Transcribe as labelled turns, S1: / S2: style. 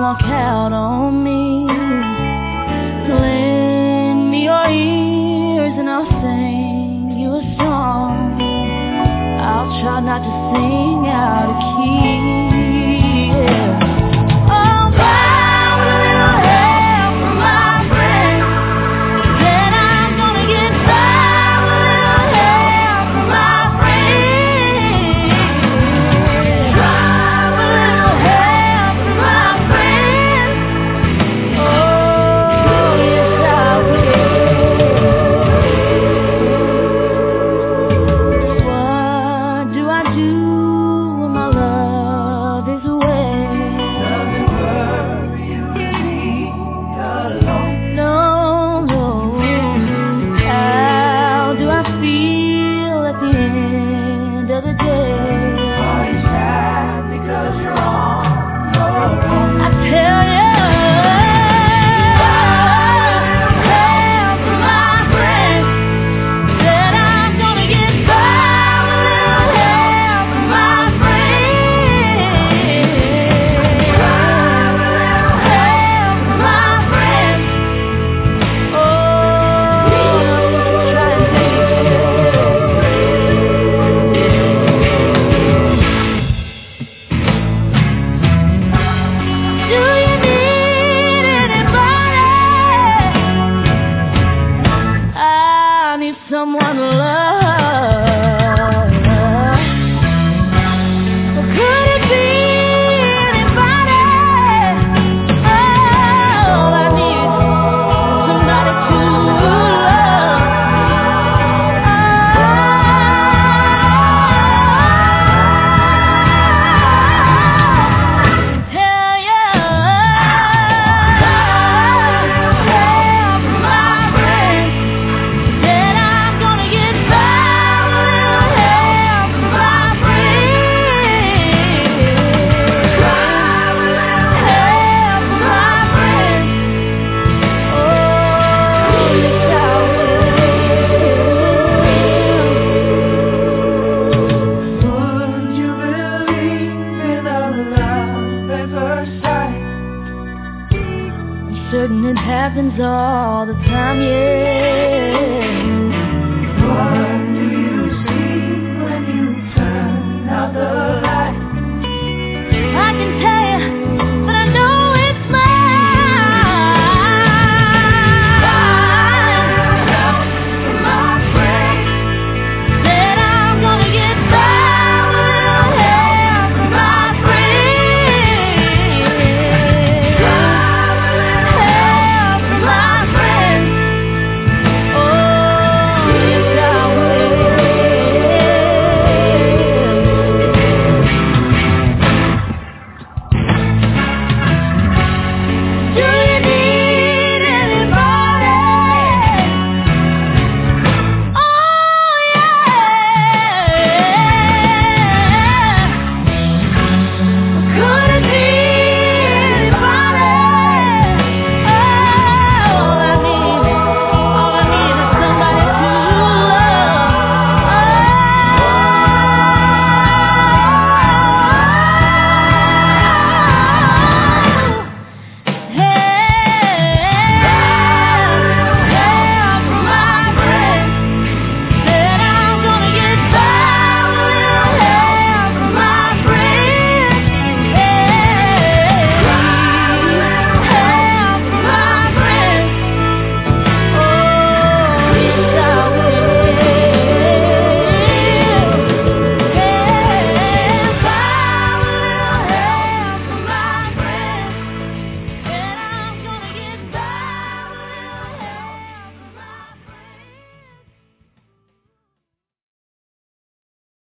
S1: walk out on me. Lend me your ears and I'll sing you a song. I'll try not to sing out of key. Yeah. Someone to love. Could it be anybody? Oh, I need somebody to love. Tell you, my friend, that I'm gonna get by with a little help from my friend. Try with a little help from my friend. Oh, yes, I will. Would you believe in a love at first sight? I'm certain it happens all the time, yeah.